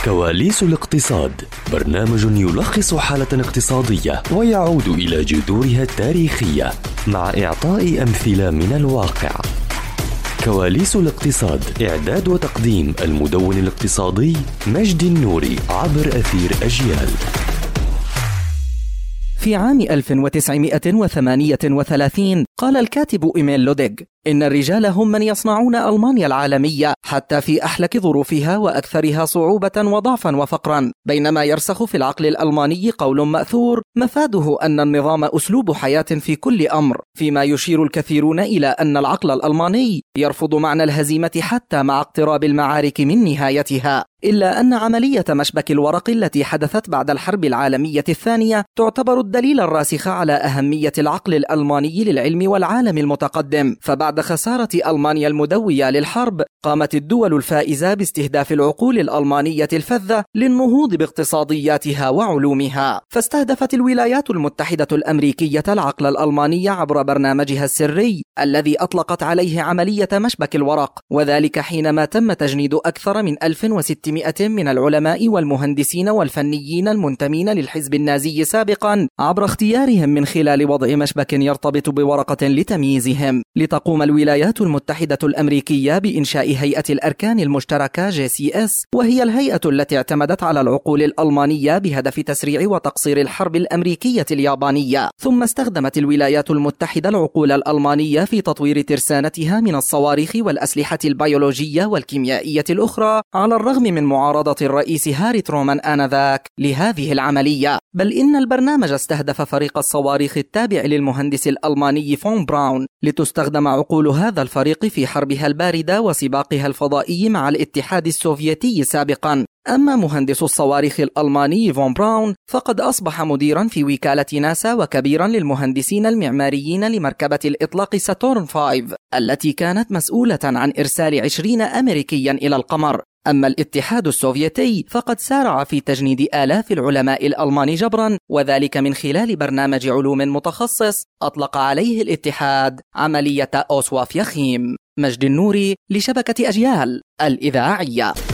كواليس الاقتصاد، برنامج يلخص حالة اقتصادية ويعود إلى جذورها التاريخية مع إعطاء أمثلة من الواقع. كواليس الاقتصاد، إعداد وتقديم المدون الاقتصادي مجدي النوري عبر أثير أجيال. في عام 1938 قال الكاتب إيميل لوديغ إن الرجال هم من يصنعون ألمانيا العالمية حتى في أحلك ظروفها وأكثرها صعوبة وضعفا وفقرا، بينما يرسخ في العقل الألماني قول مأثور مفاده أن النظام أسلوب حياة في كل أمر، فيما يشير الكثيرون إلى أن العقل الألماني يرفض معنى الهزيمة حتى مع اقتراب المعارك من نهايتها. إلا أن عملية مشبك الورق التي حدثت بعد الحرب العالمية الثانية تعتبر الدليل الراسخ على أهمية العقل الألماني للعلم والعالم المتقدم، فبعد خسارة ألمانيا المدوية للحرب قامت الدول الفائزة باستهداف العقول الألمانية الفذة للنهوض باقتصادياتها وعلومها، فاستهدفت الولايات المتحدة الأمريكية العقل الألماني عبر برنامجها السري الذي أطلقت عليه عملية مشبك الورق، وذلك حينما تم تجنيد أكثر من 1600 من العلماء والمهندسين والفنيين المنتمين للحزب النازي سابقا عبر اختيارهم من خلال وضع مشبك يرتبط بورقة لتمييزهم. لتقوم الولايات المتحدة الأمريكية بإنشاء هيئة الأركان المشتركة JCS، وهي الهيئة التي اعتمدت على العقول الألمانية بهدف تسريع وتقصير الحرب الأمريكية اليابانية. ثم استخدمت الولايات المتحدة العقول الألمانية في تطوير ترسانتها من الصواريخ والأسلحة البيولوجية والكيميائية الأخرى، على الرغم من معارضة الرئيس هاري ترومان آنذاك لهذه العملية. بل إن البرنامج استهدف فريق الصواريخ التابع للمهندس الألماني فون براون لتستخدم عقول هذا الفريق في حربها الباردة وسباقها الفضائي مع الاتحاد السوفيتي سابقا. أما مهندس الصواريخ الألماني فون براون فقد أصبح مديرا في وكالة ناسا وكبيرا للمهندسين المعماريين لمركبة الإطلاق ساتورن 5 التي كانت مسؤولة عن إرسال 20 أمريكيا إلى القمر. أما الاتحاد السوفيتي فقد سارع في تجنيد آلاف العلماء الألمان جبرا، وذلك من خلال برنامج علوم متخصص أطلق عليه الاتحاد عملية أوسواف يخيم. مجدي النوري لشبكة أجيال الإذاعية.